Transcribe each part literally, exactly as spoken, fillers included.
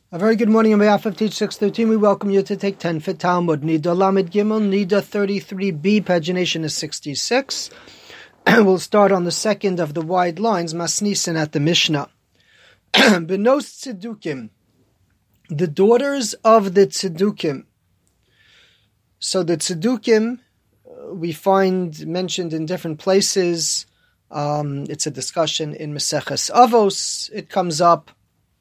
A very good morning on behalf of Teach six thirteen. We welcome you to take ten for Talmud. Nida Lamed Gimel, Nida thirty-three b, pagination is sixty-six. We'll start on the second of the wide lines, Masnisin at the Mishnah. Benos Tzedukim, the daughters of the Tzedukim. So the Tzedukim uh, we find mentioned in different places. Um, it's a discussion in Maseches Avos. It comes up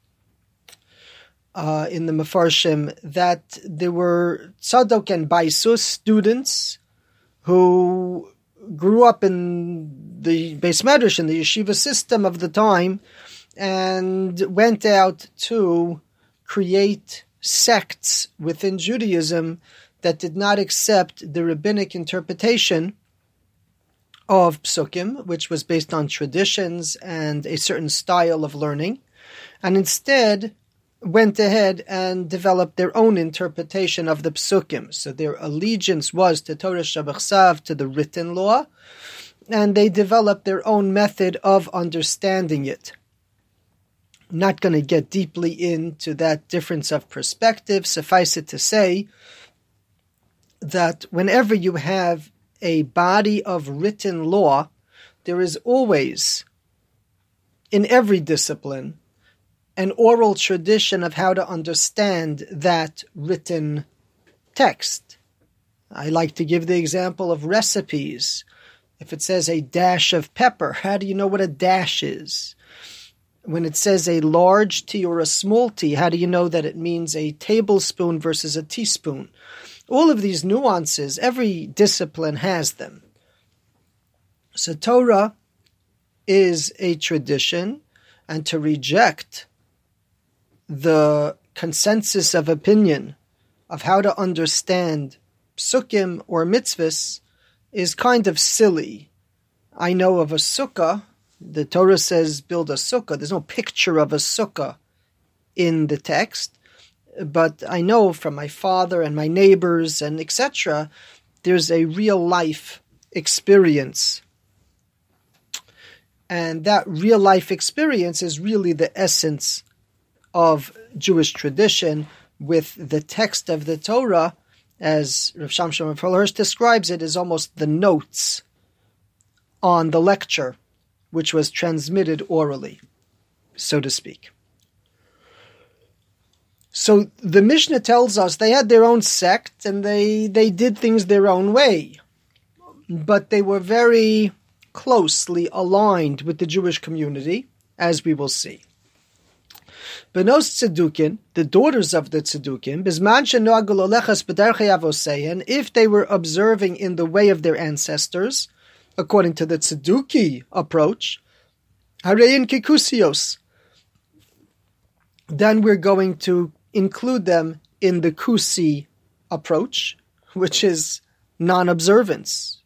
Uh, in the Mefarshim that there were Tzadok and Baisus students who grew up in the Beis Medrash, in the yeshiva system of the time, and went out to create sects within Judaism that did not accept the rabbinic interpretation of Psukim, which was based on traditions and a certain style of learning, and instead went ahead and developed their own interpretation of the Psukim. So their allegiance was to Torah Shabbat, to the written law, and they developed their own method of understanding it. Not going to get deeply into that difference of perspective. Suffice it to say that whenever you have a body of written law, there is always, in every discipline, an oral tradition of how to understand that written text. I like to give the example of recipes. If it says a dash of pepper, how do you know what a dash is? When it says a large tea or a small tea, how do you know that it means a tablespoon versus a teaspoon? All of these nuances, every discipline has them. So Torah is a tradition, and to reject the consensus of opinion of how to understand psukim or mitzvahs is kind of silly. I know of a sukkah. The Torah says build a sukkah. There's no picture of a sukkah in the text, but I know from my father and my neighbors and et cetera, there's a real life experience. And that real life experience is really the essence of Jewish tradition, with the text of the Torah, as Rav Shamshon Raphael Hirsch describes it, is almost the notes on the lecture, which was transmitted orally, so to speak. So the Mishnah tells us they had their own sect and they, they did things their own way, but they were very closely aligned with the Jewish community, as we will see. Benos Tzedukin, the daughters of the Tzedukim, Bizman she'noagu lolechas b'derchei avoseihen, if they were observing in the way of their ancestors, according to the Tzeduki approach, harein kikusios, then we're going to include them in the Kusi approach, which is non-observance.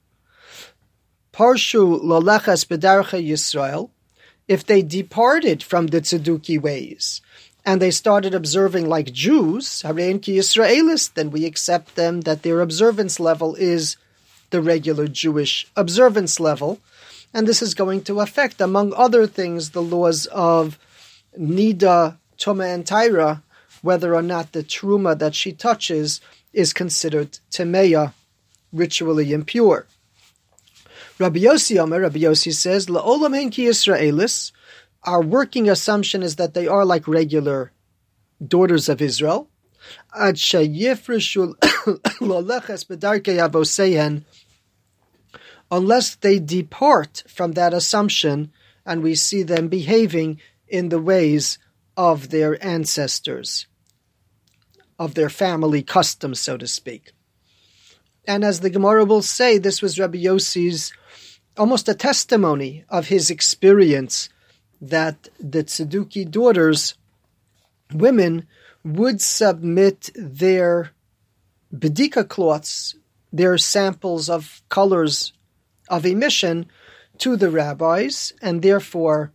Parshu lolechas b'derchei Yisrael, if they departed from the Tzeduki ways and they started observing like Jews, Harein ki Yisraelis, then we accept them that their observance level is the regular Jewish observance level. And this is going to affect, among other things, the laws of Nida, Tuma, and Taira, whether or not the Truma that she touches is considered Temeya, ritually impure. Rabbi Yossi Omer, Rabbi Yossi says, La'olam hein ki Yisraelis, our working assumption is that they are like regular daughters of Israel. Ad sheyifreshu loleches b'darkei avoseihen, unless they depart from that assumption and we see them behaving in the ways of their ancestors, of their family customs, so to speak. And as the Gemara will say, this was Rabbi Yossi's almost a testimony of his experience that the Tzeduki daughters, women, would submit their bedika cloths, their samples of colors of emission, to the rabbis, and therefore,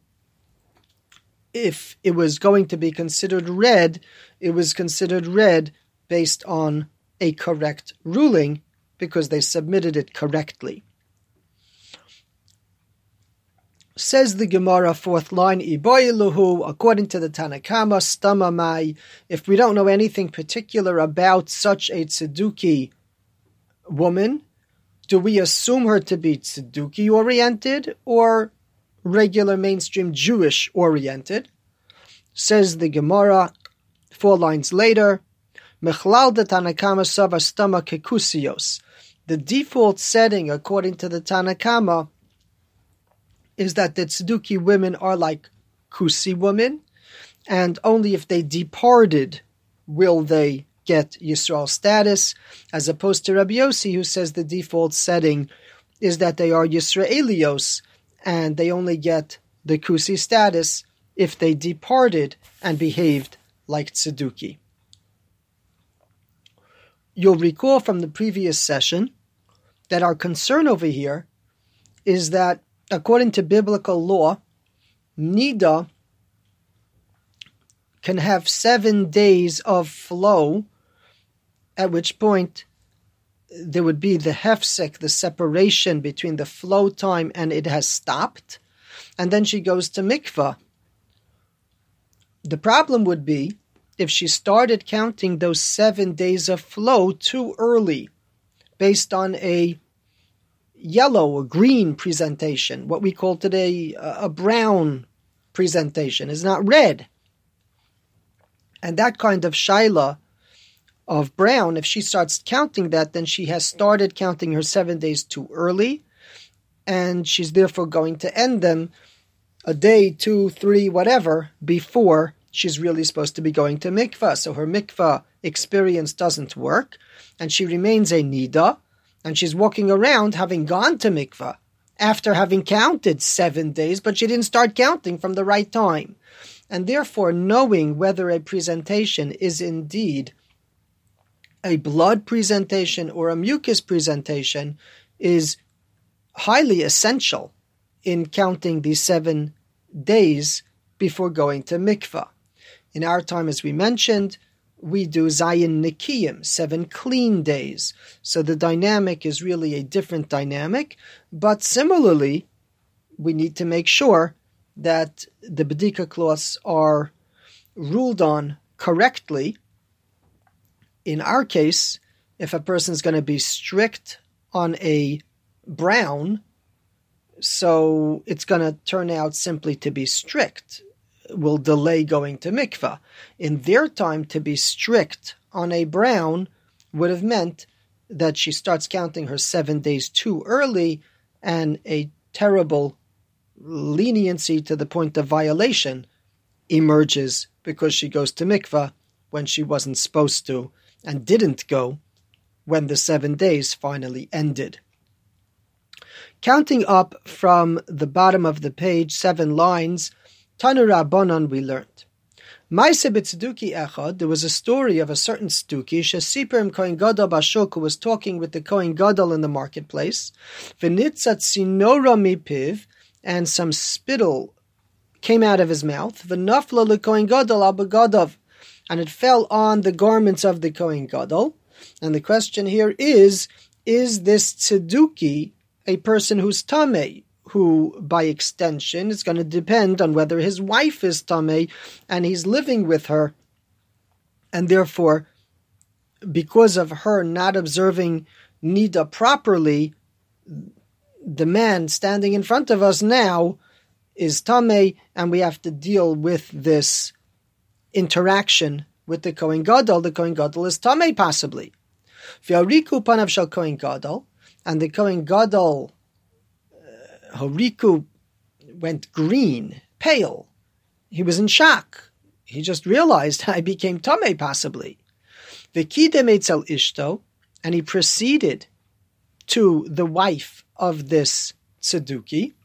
if it was going to be considered red, it was considered red based on a correct ruling, because they submitted it correctly. Says the Gemara, fourth line, Iboiluhu, according to the Tanakama, Stama Mai, if we don't know anything particular about such a Tzeduki woman, do we assume her to be Tzeduki-oriented or regular mainstream Jewish-oriented? Says the Gemara, four lines later, Mechlal de Tanakama Sava Stama Kekusios. The default setting, according to the Tanakama, is that the Tzeduki women are like Kusi women, and only if they departed will they get Yisrael status, as opposed to Rabbi Yossi, who says the default setting is that they are Yisraelios, and they only get the Kusi status if they departed and behaved like Tzeduki. You'll recall from the previous session that our concern over here is that according to biblical law, Nida can have seven days of flow, at which point there would be the hefsek, the separation between the flow time and it has stopped, and then she goes to mikvah. The problem would be if she started counting those seven days of flow too early, based on a yellow or green presentation, what we call today a brown presentation, is not red. And that kind of shaila of brown, if she starts counting that, then she has started counting her seven days too early, and she's therefore going to end them a day, two, three, whatever, before she's really supposed to be going to mikvah. So her mikvah experience doesn't work, and she remains a nida, and she's walking around having gone to mikvah after having counted seven days, but she didn't start counting from the right time. And therefore, knowing whether a presentation is indeed a blood presentation or a mucus presentation is highly essential in counting these seven days before going to mikvah. In our time, as we mentioned, we do Zayin Nikiyim, seven clean days. So the dynamic is really a different dynamic, but similarly, we need to make sure that the Bedika cloths are ruled on correctly. In our case, if a person is going to be strict on a brown, so it's going to turn out simply to be strict, will delay going to mikvah. In their time, to be strict on a brown would have meant that she starts counting her seven days too early, and a terrible leniency to the point of violation emerges because she goes to mikvah when she wasn't supposed to and didn't go when the seven days finally ended. Counting up from the bottom of the page, seven lines, Tanu Rabbanon, we learned. Maise b'tzeduki echad, there was a story of a certain Tzeduki, Shesiperim Kohen Gadol Bashuk, who was talking with the Kohen Gadol in the marketplace, V'nitzat sinora mipiv, and some spittle came out of his mouth, V'nafla leKohen Gadol abagadav, and it fell on the garments of the Kohen Gadol. And the question here is, is this Tzeduki a person who's tamei, who by extension is going to depend on whether his wife is tamei and he's living with her, and therefore, because of her not observing nida properly, the man standing in front of us now is tamei, and we have to deal with this interaction with the Kohen Gadol. The Kohen Gadol is tamei possibly. V'yariku panav shel Kohen Gadol, and the Kohen Gadol, uh, Horiku, went green, pale. He was in shock. He just realized I became tamei possibly. V'kidem etzel ishto, and he proceeded to the wife of this Tzeduki,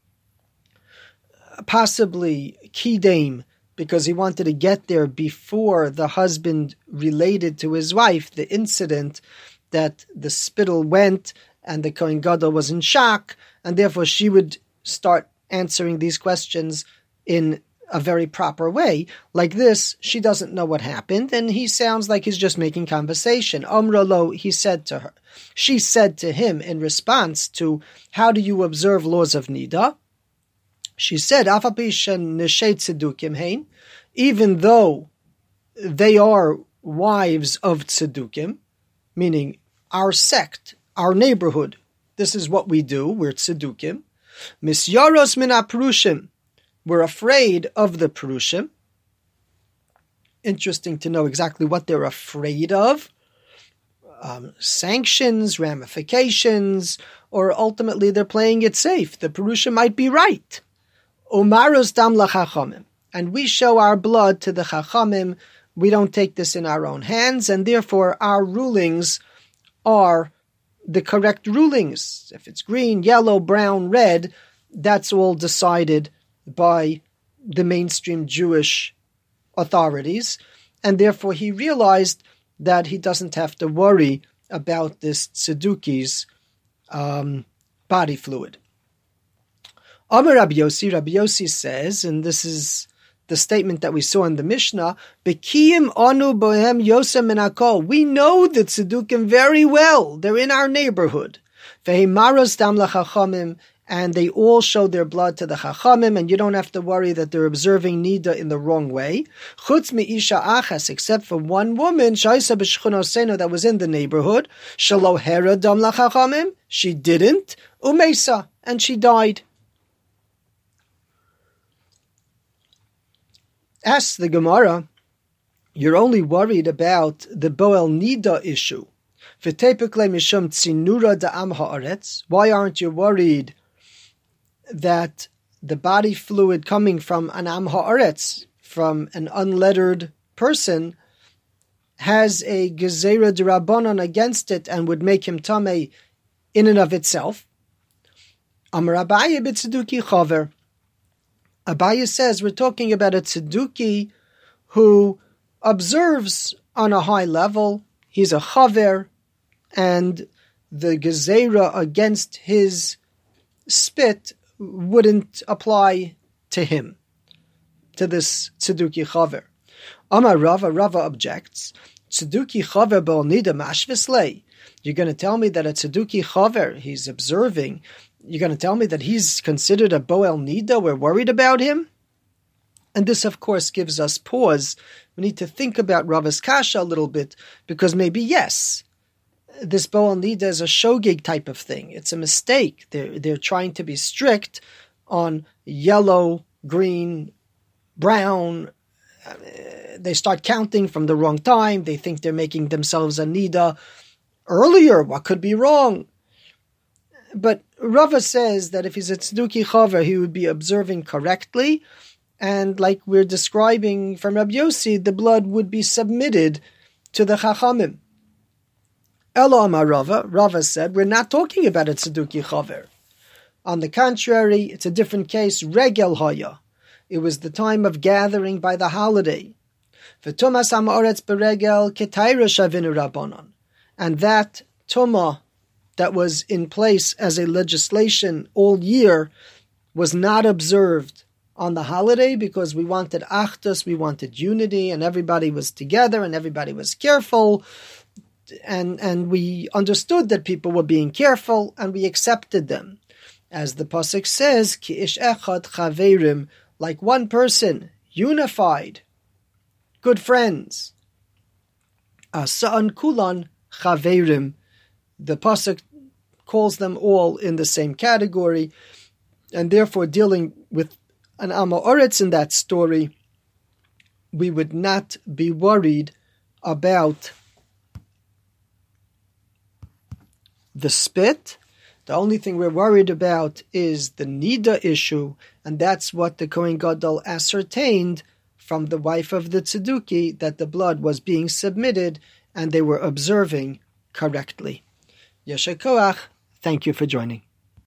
possibly kidem, because he wanted to get there before the husband related to his wife the incident that the spittle went and the Kohen Gadol was in shock, and therefore she would start answering these questions in a very proper way. Like this, she doesn't know what happened, and he sounds like he's just making conversation. Omrolo, he said to her. She said to him in response to, how do you observe laws of Nida? She said, even though they are wives of tzedukim, meaning our sect, our neighborhood, this is what we do, we're tzedukim. Misyaros min ha-perushim, we're afraid of the perushim. Interesting to know exactly what they're afraid of. Um, sanctions, ramifications, or ultimately they're playing it safe. The perushim might be right. Umaros dam lachachamim, and we show our blood to the chachamim. We don't take this in our own hands, and therefore our rulings are the correct rulings. If it's green, yellow, brown, red, that's all decided by the mainstream Jewish authorities, and therefore he realized that he doesn't have to worry about this tzeduki's um, body fluid. Amar Rabbi Yossi, Rabbi Yossi says, and this is the statement that we saw in the Mishnah, Bekiyim anu bohem yosem min hakol. We know the tzedukim very well. They're in our neighborhood. Vehimaros dam lachachamim, and they all show their blood to the chachamim, and you don't have to worry that they're observing nida in the wrong way. Chutz meisha achas, except for one woman, shaisa b'shchunoseno, that was in the neighborhood, shelo hera dam lachachamim, she didn't, umesa, and she died. Asks the Gemara, you're only worried about the Boel Nida issue. Why aren't you worried that the body fluid coming from an Am Ha'aretz, from an unlettered person, has a Gezerah D'Rabbanan against it and would make him Tameh in and of itself? Amar Abaye b'tzeduki chaver. Abaye says we're talking about a tzeduki who observes on a high level. He's a chaver, and the gezerah against his spit wouldn't apply to him, to this tzeduki chaver. Amar Rava, Rava objects, tzeduki chaver b'ol nida mashvislei. You're going to tell me that a tzeduki chaver, he's observing, you're going to tell me that he's considered a Boel Nida? We're worried about him? And this, of course, gives us pause. We need to think about Rava's Kasha a little bit, because maybe, yes, this Boel Nida is a shogeg type of thing. It's a mistake. They're, they're trying to be strict on yellow, green, brown. Uh, they start counting from the wrong time. They think they're making themselves a Nida earlier. What could be wrong? But Rava says that if he's a tzeduki chaver, he would be observing correctly, and like we're describing from Rabbi Yossi, the blood would be submitted to the chachamim. Elo amar Rava, Rava said, we're not talking about a tzeduki chaver. On the contrary, it's a different case, regel haya. It was the time of gathering by the holiday. V'tumas ha'ma'aretz beregel ketayra shavinu rabbanon. And that tumah that was in place as a legislation all year was not observed on the holiday because we wanted achdus, we wanted unity, and everybody was together and everybody was careful, and and we understood that people were being careful and we accepted them. As the pasuk says, ki ish echad chaverim, like one person, unified, good friends. Asa'an kulan chaverim. The pasuk calls them all in the same category, and therefore dealing with an Am Ha'aretz in that story, we would not be worried about the spit. The only thing we're worried about is the Nida issue, and that's what the Kohen Gadol ascertained from the wife of the Tzeduki, that the blood was being submitted and they were observing correctly. Yesher Koach, thank you for joining.